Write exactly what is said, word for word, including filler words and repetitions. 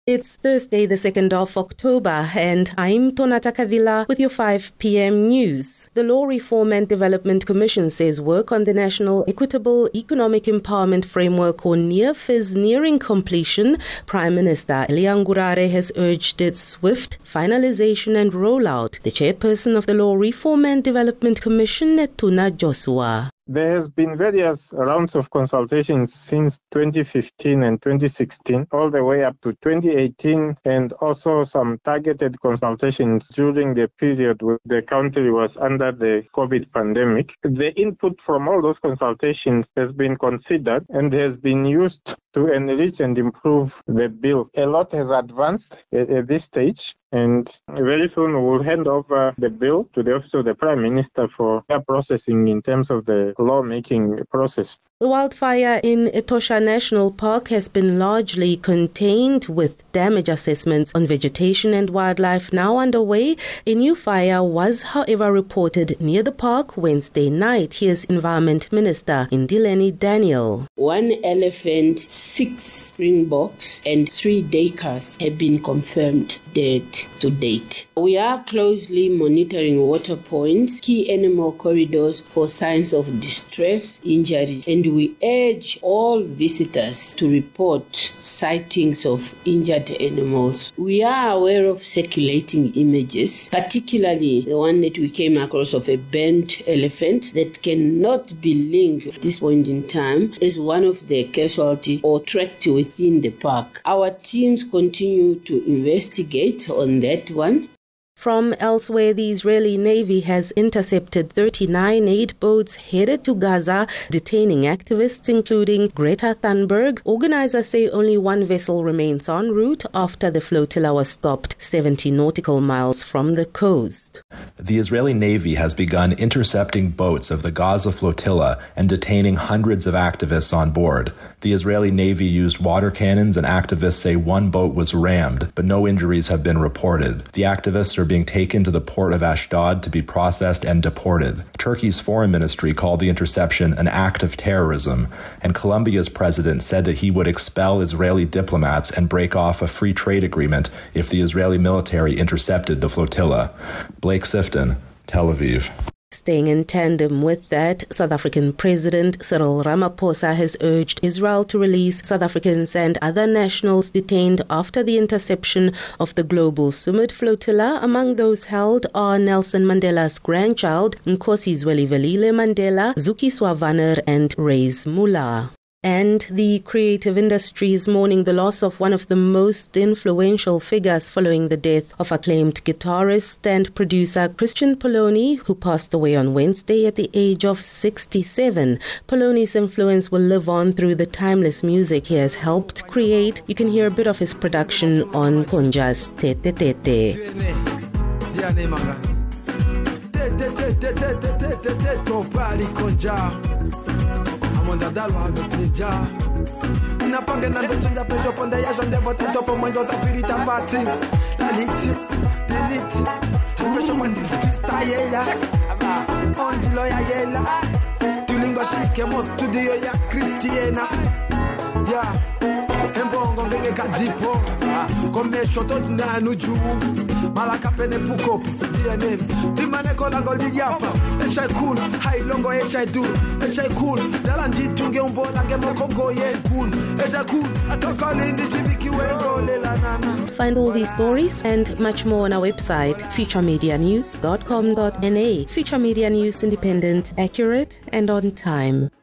It's Thursday, the second of October, and I'm Tonata Kavila with your five p.m. news. The Law Reform and Development Commission says work on the National Equitable Economic Empowerment Framework, or N E E F, is nearing completion. Prime Minister Leah Ngurare has urged its swift finalization and rollout. The chairperson of the Law Reform and Development Commission, Tuna Joshua. There has been various rounds of consultations since twenty fifteen and twenty sixteen, all the way up to twenty eighteen, and also some targeted consultations during the period when the country was under the COVID pandemic. The input from all those consultations has been considered and has been used to enrich and improve the bill. A lot has advanced at, at this stage, and very soon we will hand over the bill to the Office of the Prime Minister for their processing in terms of the lawmaking process. The wildfire in Etosha National Park has been largely contained, with damage assessments on vegetation and wildlife now underway. A new fire was, however, reported near the park Wednesday night. Here's Environment Minister Indileni Daniel. One elephant, six springboks and three duikers have been confirmed dead to date. We are closely monitoring water points, key animal corridors for signs of distress, injuries, and we urge all visitors to report sightings of injured animals. We are aware of circulating images, particularly the one that we came across of a burnt elephant that cannot be linked at this point in time as one of the casualties or tracked within the park. Our teams continue to investigate on that one. From elsewhere, the Israeli Navy has intercepted thirty-nine aid boats headed to Gaza, detaining activists including Greta Thunberg. Organizers say only one vessel remains en route after the flotilla was stopped seventy nautical miles from the coast. The Israeli Navy has begun intercepting boats of the Gaza flotilla and detaining hundreds of activists on board. The Israeli Navy used water cannons, and activists say one boat was rammed, but no injuries have been reported. The activists are being taken to the port of Ashdod to be processed and deported. Turkey's foreign ministry called the interception an act of terrorism, and Colombia's president said that he would expel Israeli diplomats and break off a free trade agreement if the Israeli military intercepted the flotilla. Blake Sifton, Tel Aviv. Staying in tandem with that, South African President Cyril Ramaphosa has urged Israel to release South Africans and other nationals detained after the interception of the Global Summit flotilla. Among those held are Nelson Mandela's grandchild, Nkosi Zwelivelile Mandela, Zuki Swavanner, and Reyes Mula. And the creative industry is mourning the loss of one of the most influential figures following the death of acclaimed guitarist and producer Christian Poloni, who passed away on Wednesday at the age of sixty-seven. Poloni's influence will live on through the timeless music he has helped create. You can hear a bit of his production on Konja's Tete Tete. Amanda dalwa beja Napanga nando chinda pejo ponda ya jonde bote topo mwendo tapirita pati Laliti, deliti Pejo mwandi freestyle ya Ondilo ya yela Tulingo shike mo studio ya Christiana Ya Embongo ngenge kadipo Kome shoto na nuju Malaka pene puko D N A Timane kola goldi yafa Esha cool Hai longo esha do Esha cool Dalanji tunge umbola Ngemo kongo ye cool Esha cool Atokali indi chiviki wengo lela nana. Find all these stories and much more on our website, future media news dot com dot n a. Future Media News, independent, accurate, and on time.